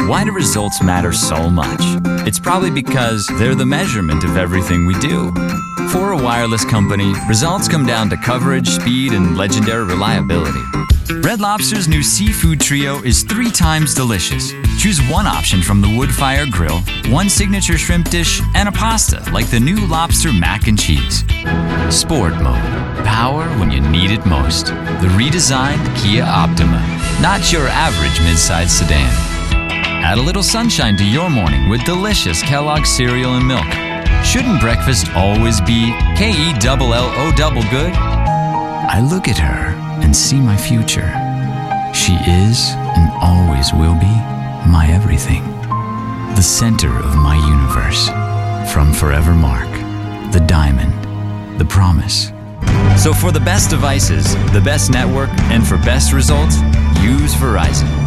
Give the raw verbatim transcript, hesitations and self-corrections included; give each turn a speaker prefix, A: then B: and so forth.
A: Why do results matter so much? It's probably because they're the measurement of everything we do. For a wireless company, results come down to coverage, speed, and legendary reliability. Red Lobster's new seafood trio is three times delicious. Choose one option from the wood-fire grill, one signature shrimp dish, and a pasta like the new lobster mac and cheese. Sport mode. Power when you need it most. The redesigned Kia Optima. Not your average mid-size sedan. Add a little sunshine to your morning with delicious Kellogg's cereal and milk. Shouldn't breakfast always be K E L L O double good? I look at her and see my future. She is and always will be my everything. The center of my universe. From Forevermark, the diamond, the promise. So for the best devices, the best network, and for best results, use Verizon.